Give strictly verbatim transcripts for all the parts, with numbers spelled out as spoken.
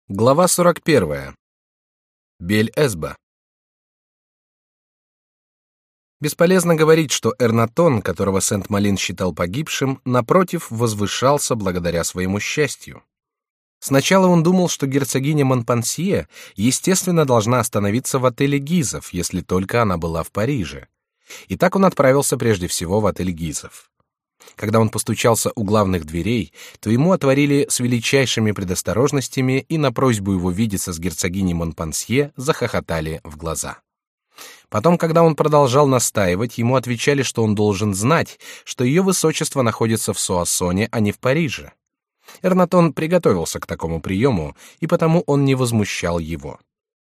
Глава сорок первая. Бель-Эсба. Бесполезно говорить, что Эрнатон, которого Сент-Малин считал погибшим, напротив, возвышался благодаря своему счастью. Сначала он думал, что герцогиня Монпансье, естественно, должна остановиться в отеле Гизов, если только она была в Париже. И так он отправился прежде всего в отель Гизов. Когда он постучался у главных дверей, то ему отворили с величайшими предосторожностями и на просьбу его видеться с герцогиней Монпансье захохотали в глаза. Потом, когда он продолжал настаивать, ему отвечали, что он должен знать, что ее высочество находится в Суассоне, а не в Париже. Эрнатон приготовился к такому приему, и потому он не возмущал его.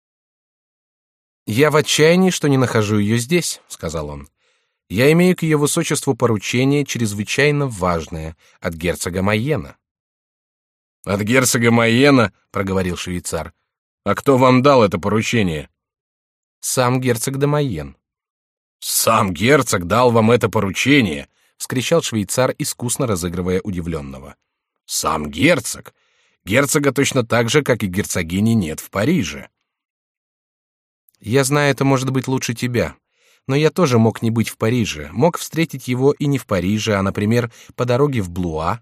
«Я в отчаянии, что не нахожу ее здесь», — сказал он. «Я имею к ее высочеству поручение чрезвычайно важное от герцога Майена». «От герцога Майена?» — проговорил швейцар. «А кто вам дал это поручение?» «Сам герцог де Майен». «Сам герцог дал вам это поручение?» — вскричал швейцар, искусно разыгрывая удивленного. «Сам герцог? Герцога точно так же, как и герцогини, нет в Париже». «Я знаю, это может быть лучше тебя. Но я тоже мог не быть в Париже, мог встретить его и не в Париже, а, например, по дороге в Блуа».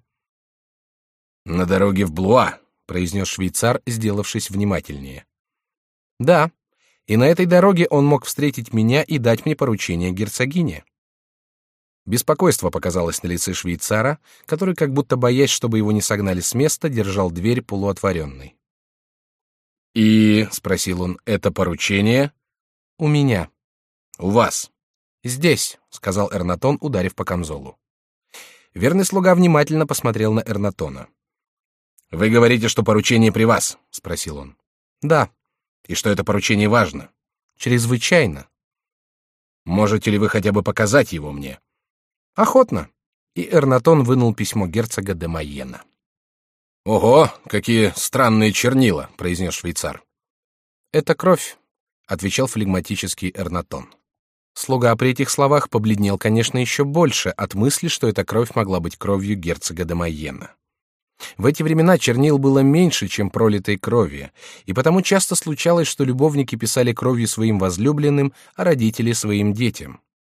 «На дороге в Блуа», — произнес швейцар, сделавшись внимательнее. «Да, и на этой дороге он мог встретить меня и дать мне поручение герцогине». Беспокойство показалось на лице швейцара, который, как будто боясь, чтобы его не согнали с места, держал дверь полуотворенной. «И, — спросил он, — это поручение?» «У меня». «У вас?» «Здесь», — сказал Эрнатон, ударив по камзолу. Верный слуга внимательно посмотрел на Эрнатона. «Вы говорите, что поручение при вас?» — спросил он. «Да». «И что это поручение важно?» «Чрезвычайно». «Можете ли вы хотя бы показать его мне?» «Охотно». И Эрнатон вынул письмо герцога де Майена. «Ого, какие странные чернила», — произнес швейцар. «Это кровь», — отвечал флегматический Эрнатон. Слуга при этих словах побледнел, конечно, еще больше от мысли, что эта кровь могла быть кровью герцога де Майена. В эти времена чернил было меньше, чем пролитой крови, и потому часто случалось, что любовники писали кровью своим возлюбленным, а родители своим детям.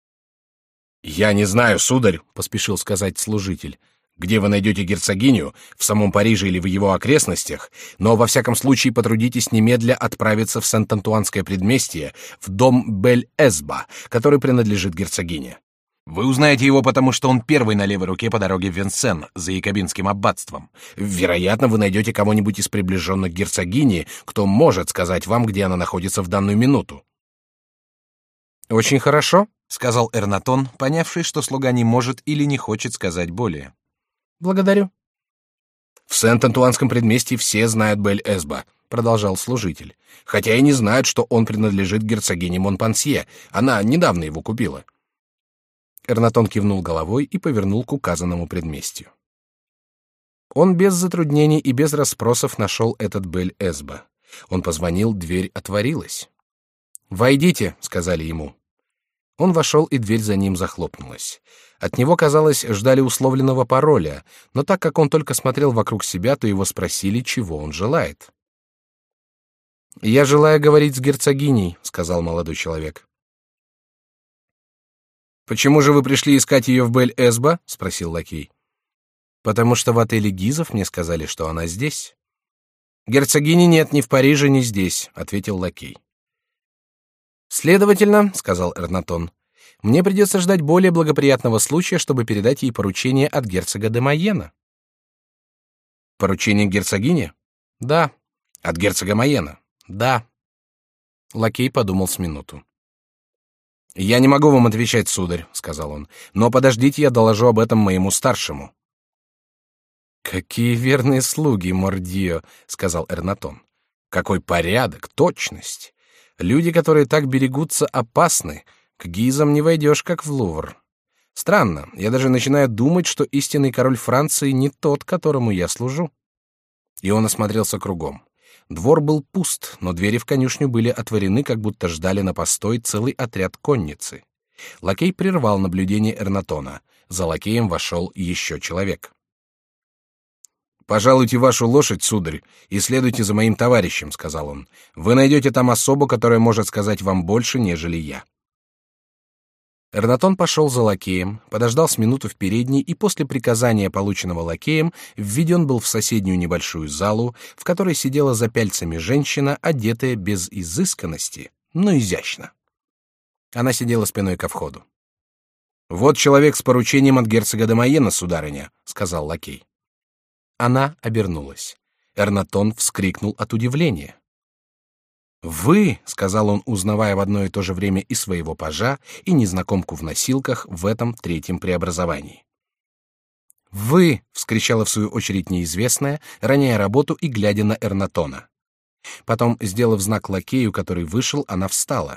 «Я не знаю, сударь», — поспешил сказать служитель, «где вы найдете герцогиню, в самом Париже или в его окрестностях, но во всяком случае потрудитесь немедля отправиться в Сент-Антуанское предместье, в дом Бель-Эсба, который принадлежит герцогине. Вы узнаете его, потому что он первый на левой руке по дороге в Винсен, за Якобинским аббатством. Вероятно, вы найдете кого-нибудь из приближенных герцогини, кто может сказать вам, где она находится в данную минуту». «Очень хорошо», — сказал Эрнатон, понявший, что слуга не может или не хочет сказать более. «Благодарю». «В Сент-Антуанском предместье все знают Бель-Эсба», — продолжал служитель, «хотя и не знают, что он принадлежит герцогине Монпансье. Она недавно его купила». Эрнатон кивнул головой и повернул к указанному предместью. Он без затруднений и без расспросов нашел этот Бель-Эсба. Он позвонил, дверь отворилась. «Войдите», — сказали ему. Он вошел, и дверь за ним захлопнулась. От него, казалось, ждали условленного пароля, но так как он только смотрел вокруг себя, то его спросили, чего он желает. «Я желаю говорить с герцогиней», — сказал молодой человек. «Почему же вы пришли искать ее в Бель-Эсба?» — спросил лакей. «Потому что в отеле Гизов мне сказали, что она здесь». «Герцогини нет ни в Париже, ни здесь», — ответил лакей. «Следовательно, — сказал Эрнатон, — мне придется ждать более благоприятного случая, чтобы передать ей поручение от герцога де Майена». «Поручение герцогине?» «Да». «От герцога Майена?» «Да». Лакей подумал с минуту. «Я не могу вам отвечать, сударь, — сказал он, — но подождите, я доложу об этом моему старшему». «Какие верные слуги, мордио, — сказал Эрнатон. — Какой порядок, точность! Люди, которые так берегутся, опасны. К Гизам не войдешь, как в Лувр. Странно, я даже начинаю думать, что истинный король Франции не тот, которому я служу». И он осмотрелся кругом. Двор был пуст, но двери в конюшню были отворены, как будто ждали на постой целый отряд конницы. Лакей прервал наблюдение Эрнатона. За лакеем вошел еще человек. Пожалуйте вашу лошадь, сударь, и следуйте за моим товарищем, сказал он. Вы найдете там особу, которая может сказать вам больше, нежели я. Эрнатон пошел за лакеем, подождал с минуту в передней и после приказания, полученного лакеем, введен был в соседнюю небольшую залу, в которой сидела за пяльцами женщина, одетая без изысканности, но изящно. Она сидела спиной ко входу. Вот человек с поручением от герцога де Майена, сударыня, сказал лакей. Она обернулась. Эрнатон вскрикнул от удивления. «Вы», — сказал он, узнавая в одно и то же время и своего пажа, и незнакомку в носилках в этом третьем преобразовании. «Вы», — вскричала в свою очередь неизвестная, роняя работу и глядя на Эрнатона. Потом, сделав знак лакею, который вышел, она встала.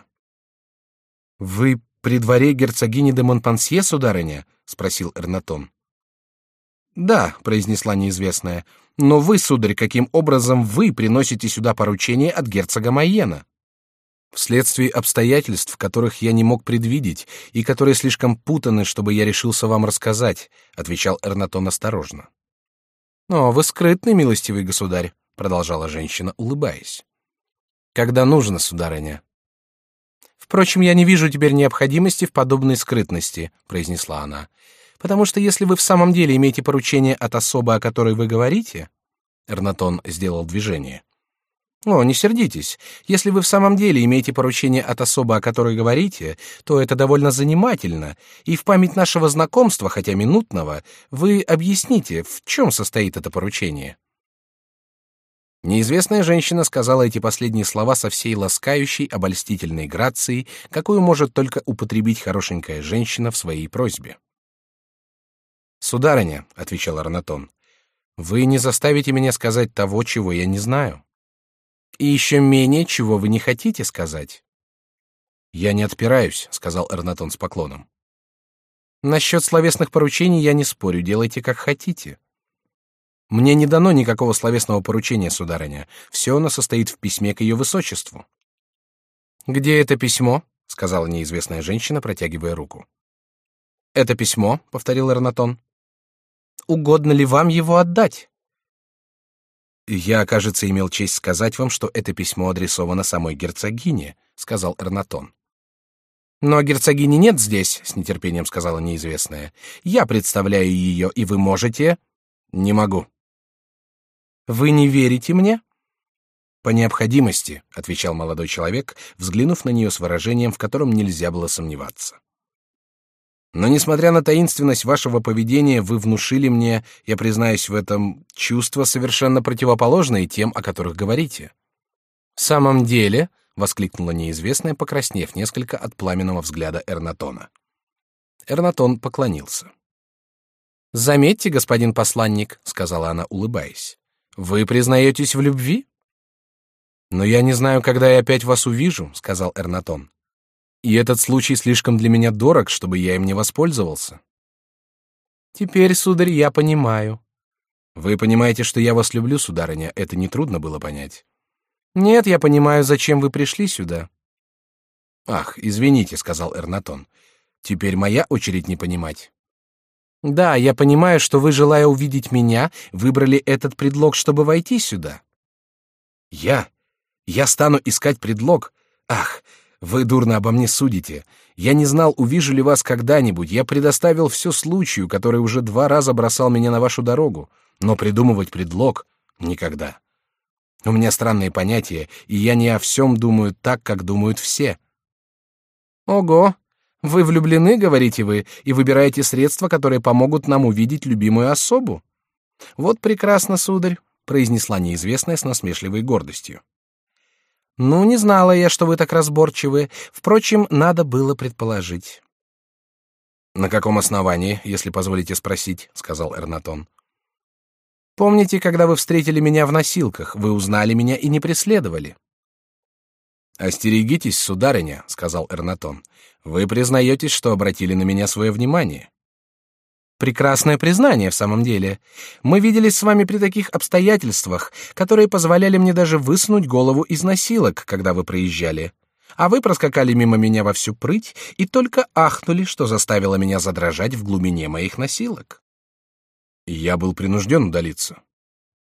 «Вы при дворе герцогини де Монпансье, сударыня?» — спросил Эрнатон. «Да», — произнесла неизвестная, — «но вы, сударь, каким образом вы приносите сюда поручение от герцога Майена?» «Вследствие обстоятельств, которых я не мог предвидеть и которые слишком путаны, чтобы я решился вам рассказать», — отвечал Эрнатон осторожно. «О, вы скрытный, милостивый государь», — продолжала женщина, улыбаясь. «Когда нужно, сударыня». «Впрочем, я не вижу теперь необходимости в подобной скрытности», — произнесла она. «Потому что если вы в самом деле имеете поручение от особы, о которой вы говорите...» Эрнатон сделал движение. «О, не сердитесь. Если вы в самом деле имеете поручение от особы, о которой говорите, то это довольно занимательно, и в память нашего знакомства, хотя минутного, вы объясните, в чем состоит это поручение». Неизвестная женщина сказала эти последние слова со всей ласкающей, обольстительной грацией, какую может только употребить хорошенькая женщина в своей просьбе. «Сударыня», — отвечал Эрнатон, — «вы не заставите меня сказать того, чего я не знаю. И еще менее, чего вы не хотите сказать». «Я не отпираюсь», — сказал Эрнатон с поклоном. «Насчет словесных поручений я не спорю, делайте как хотите». «Мне не дано никакого словесного поручения, сударыня. Все оно состоит в письме к ее высочеству». «Где это письмо?» — сказала неизвестная женщина, протягивая руку. «Это письмо», — повторил Эрнатон. «Угодно ли вам его отдать?» «Я, кажется, имел честь сказать вам, что это письмо адресовано самой герцогине», — сказал Эрнатон. «Но герцогини нет здесь», — с нетерпением сказала неизвестная. «Я представляю ее, и вы можете...» «Не могу». «Вы не верите мне?» «По необходимости», — отвечал молодой человек, взглянув на нее с выражением, в котором нельзя было сомневаться. «Но, несмотря на таинственность вашего поведения, вы внушили мне, я признаюсь в этом, чувства, совершенно противоположные тем, о которых говорите». «В самом деле», — воскликнула неизвестная, покраснев несколько от пламенного взгляда Эрнатона. Эрнатон поклонился. «Заметьте, господин посланник», — сказала она, улыбаясь, — «вы признаетесь в любви?» «Но я не знаю, когда я опять вас увижу», — сказал Эрнатон. «И этот случай слишком для меня дорог, чтобы я им не воспользовался». «Теперь, сударь, я понимаю». «Вы понимаете, что я вас люблю, сударыня, это нетрудно было понять». «Нет, я понимаю, зачем вы пришли сюда». «Ах, извините», — сказал Эрнатон. «Теперь моя очередь не понимать». «Да, я понимаю, что вы, желая увидеть меня, выбрали этот предлог, чтобы войти сюда». «Я? Я стану искать предлог? Ах, вы дурно обо мне судите. Я не знал, увижу ли вас когда-нибудь. Я предоставил все случаю, который уже два раза бросал меня на вашу дорогу. Но придумывать предлог — никогда. У меня странные понятия, и я не о всем думаю так, как думают все». «Ого! Вы влюблены, говорите вы, и выбираете средства, которые помогут нам увидеть любимую особу? Вот прекрасно, сударь», — произнесла неизвестная с насмешливой гордостью. «Ну, не знала я, что вы так разборчивы. Впрочем, надо было предположить». «На каком основании, если позволите спросить?» — сказал Эрнатон. «Помните, когда вы встретили меня в носилках, вы узнали меня и не преследовали?» «Остерегитесь, сударыня», — сказал Эрнатон. «Вы признаетесь, что обратили на меня свое внимание». «Прекрасное признание, в самом деле. Мы виделись с вами при таких обстоятельствах, которые позволяли мне даже высунуть голову из носилок, когда вы проезжали. А вы проскакали мимо меня во всю прыть и только ахнули, что заставило меня задрожать в глубине моих носилок». «Я был принужден удалиться».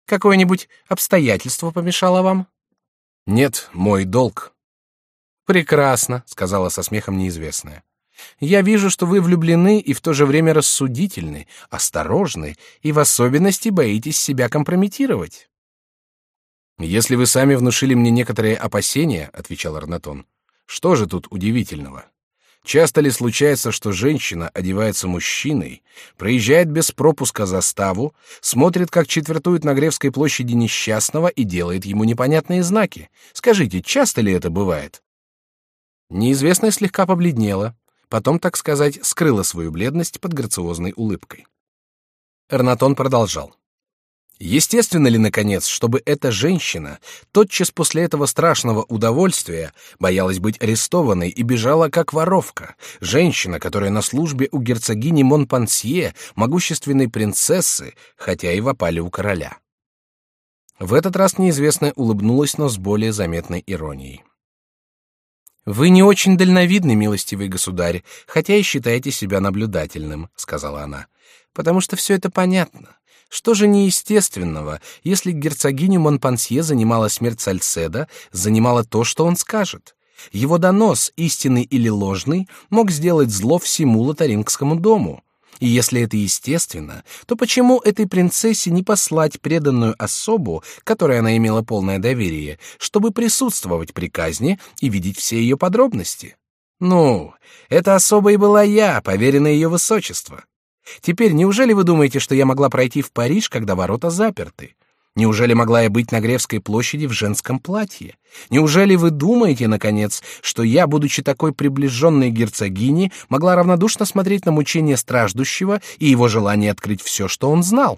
Какое-нибудь обстоятельство помешало вам? Нет, мой долг. Прекрасно, сказала со смехом неизвестная. Я вижу, что вы влюблены и в то же время рассудительны, осторожны и в особенности боитесь себя компрометировать. Если вы сами внушили мне некоторые опасения, отвечал Эрнатон, что же тут удивительного? Часто ли случается, что женщина одевается мужчиной, проезжает без пропуска заставу, смотрит, как четвертует на Гревской площади несчастного и делает ему непонятные знаки? Скажите, часто ли это бывает? Неизвестная слегка побледнела, потом, так сказать, скрыла свою бледность под грациозной улыбкой. Эрнатон продолжал. Естественно ли, наконец, чтобы эта женщина тотчас после этого страшного удовольствия боялась быть арестованной и бежала как воровка, женщина, которая на службе у герцогини Монпансье, могущественной принцессы, хотя и в опале у короля? В этот раз неизвестная улыбнулась, но с более заметной иронией. «Вы не очень дальновидный, милостивый государь, хотя и считаете себя наблюдательным», — сказала она, — «потому что все это понятно. Что же неестественного, если герцогиню Монпансье занимала смерть Сальседа, занимала то, что он скажет? Его донос, истинный или ложный, мог сделать зло всему Лотарингскому дому. И если это естественно, то почему этой принцессе не послать преданную особу, которой она имела полное доверие, чтобы присутствовать при казни и видеть все ее подробности? Ну, эта особа и была я, поверенная ее высочества. Теперь, неужели вы думаете, что я могла пройти в Париж, когда ворота заперты? Неужели могла я быть на Гревской площади в женском платье? Неужели вы думаете, наконец, что я, будучи такой приближенной герцогиней, могла равнодушно смотреть на мучения страждущего и его желание открыть все, что он знал?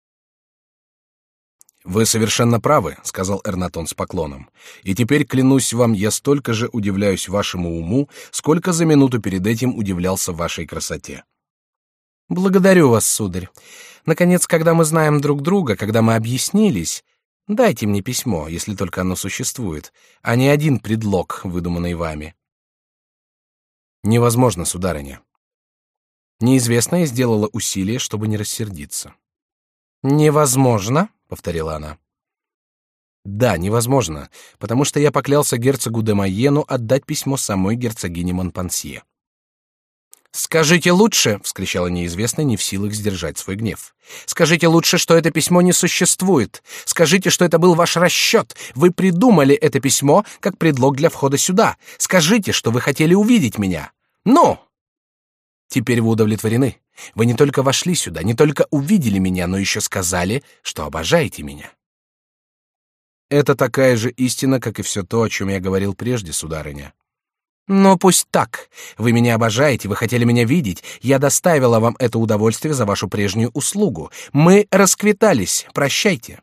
Вы совершенно правы, сказал Эрнатон с поклоном. И теперь клянусь вам, я столько же удивляюсь вашему уму, сколько за минуту перед этим удивлялся вашей красоте. Благодарю вас, сударь. Наконец, когда мы знаем друг друга, когда мы объяснились, дайте мне письмо, если только оно существует, а не один предлог, выдуманный вами. Невозможно, сударыня. Неизвестная сделала усилие, чтобы не рассердиться. Невозможно, повторила она. Да, невозможно, потому что я поклялся герцогу де Майену отдать письмо самой герцогине Монпансье. «Скажите лучше!» — вскричала неизвестная, не в силах сдержать свой гнев. «Скажите лучше, что это письмо не существует! Скажите, что это был ваш расчет! Вы придумали это письмо как предлог для входа сюда! Скажите, что вы хотели увидеть меня! Ну!» «Теперь вы удовлетворены. Вы не только вошли сюда, не только увидели меня, но еще сказали, что обожаете меня». «Это такая же истина, как и все то, о чем я говорил прежде, сударыня». Но пусть так. Вы меня обожаете, вы хотели меня видеть. Я доставила вам это удовольствие за вашу прежнюю услугу. Мы расквитались. Прощайте.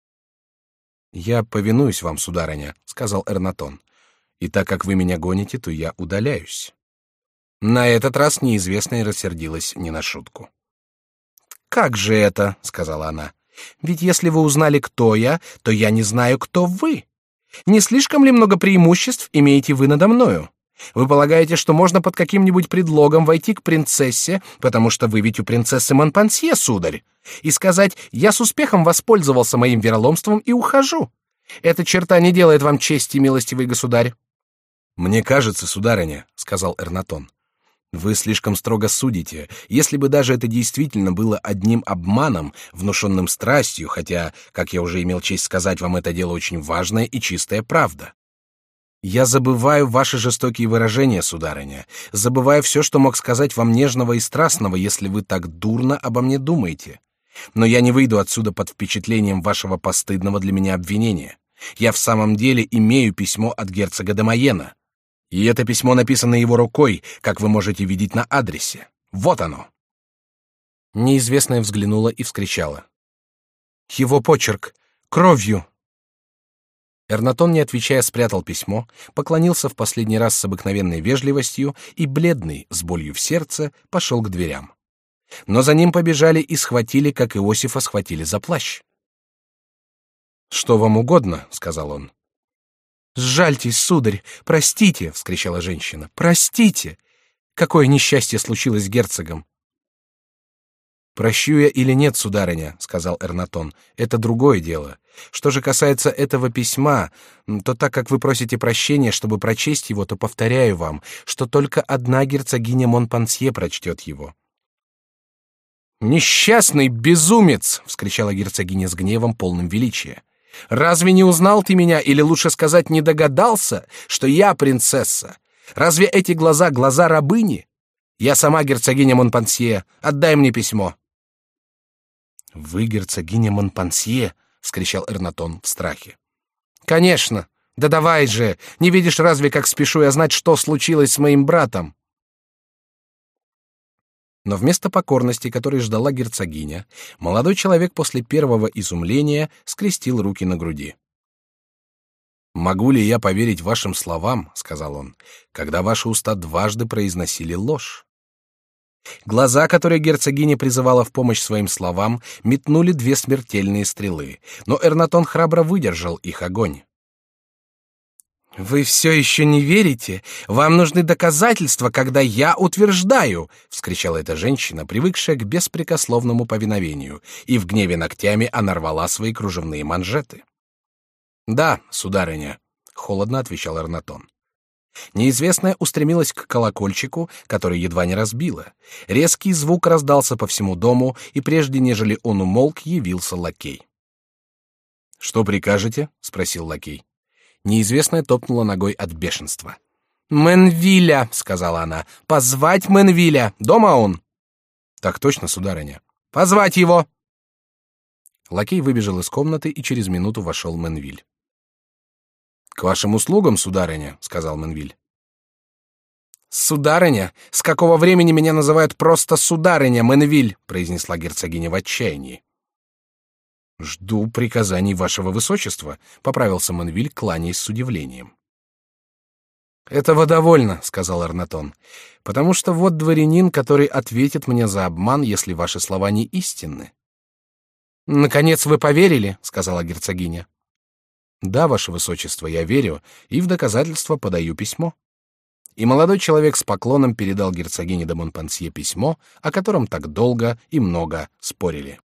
Я повинуюсь вам, сударыня, сказал Эрнатон. И так как вы меня гоните, то я удаляюсь. На этот раз неизвестная рассердилась не на шутку. Как же это, сказала она. Ведь если вы узнали, кто я, то я не знаю, кто вы. Не слишком ли много преимуществ имеете вы надо мною? Вы полагаете, что можно под каким-нибудь предлогом войти к принцессе, потому что вы ведь у принцессы Монпансье, сударь, и сказать: «Я с успехом воспользовался моим вероломством и ухожу». Эта черта не делает вам чести, милостивый государь. Мне кажется, сударыня, сказал Эрнатон, вы слишком строго судите. Если бы даже это действительно было одним обманом, внушенным страстью, хотя, как я уже имел честь сказать вам, это дело очень важное и чистая правда. Я забываю ваши жестокие выражения, сударыня, забываю все, что мог сказать вам нежного и страстного, если вы так дурно обо мне думаете. Но я не выйду отсюда под впечатлением вашего постыдного для меня обвинения. Я в самом деле имею письмо от герцога де Майена. И это письмо написано его рукой, как вы можете видеть на адресе. Вот оно. Неизвестная взглянула и вскричала: «Его почерк! Кровью!» Эрнатон, не отвечая, спрятал письмо, поклонился в последний раз с обыкновенной вежливостью и, бледный, с болью в сердце, пошел к дверям. Но за ним побежали и схватили, как Иосифа схватили за плащ. «Что вам угодно?» — сказал он. «Сжальтесь, сударь, простите!» — вскричала женщина. «Простите! Какое несчастье случилось с герцогом!» Прощу я или нет, сударыня, сказал Эрнатон, это другое дело. Что же касается этого письма, то так как вы просите прощения, чтобы прочесть его, то повторяю вам, что только одна герцогиня Монпансье прочтет его. Несчастный безумец! вскричала герцогиня с гневом, полным величия. Разве не узнал ты меня, или лучше сказать, не догадался, что я принцесса? Разве эти глаза глаза рабыни? Я сама герцогиня Монпансье. Отдай мне письмо. Вы герцогиня Монпансье? вскричал Эрнатон в страхе. Конечно. Да давай же. Не видишь разве, как спешу я знать, что случилось с моим братом? Но вместо покорности, которой ждала герцогиня, молодой человек после первого изумления скрестил руки на груди. «Могу ли я поверить вашим словам, — сказал он, — когда ваши уста дважды произносили ложь?» Глаза, которые герцогиня призывала в помощь своим словам, метнули две смертельные стрелы, но Эрнатон храбро выдержал их огонь. «Вы все еще не верите? Вам нужны доказательства, когда я утверждаю!» — вскричала эта женщина, привыкшая к беспрекословному повиновению, и в гневе ногтями она рвала свои кружевные манжеты. «Да, сударыня», — холодно отвечал Эрнатон. Неизвестная устремилась к колокольчику, который едва не разбила. Резкий звук раздался по всему дому, и прежде нежели он умолк, явился лакей. «Что прикажете?» — спросил лакей. Неизвестная топнула ногой от бешенства. «Менвиля!» — сказала она. «Позвать Менвиля! Дома он?» «Так точно, сударыня». «Позвать его!» Лакей выбежал из комнаты, и через минуту вошел Менвиль. «К вашим услугам, сударыня», — сказал Менвиль. «Сударыня? С какого времени меня называют просто сударыня, Менвиль?» — произнесла герцогиня в отчаянии. «Жду приказаний вашего высочества», — поправился Менвиль, кланяясь с удивлением. «Этого довольно», — сказал Эрнатон, — «потому что вот дворянин, который ответит мне за обман, если ваши слова не истинны». «Наконец вы поверили», — сказала герцогиня. «Да, ваше высочество, я верю, и в доказательство подаю письмо». И молодой человек с поклоном передал герцогине де Монпансье письмо, о котором так долго и много спорили.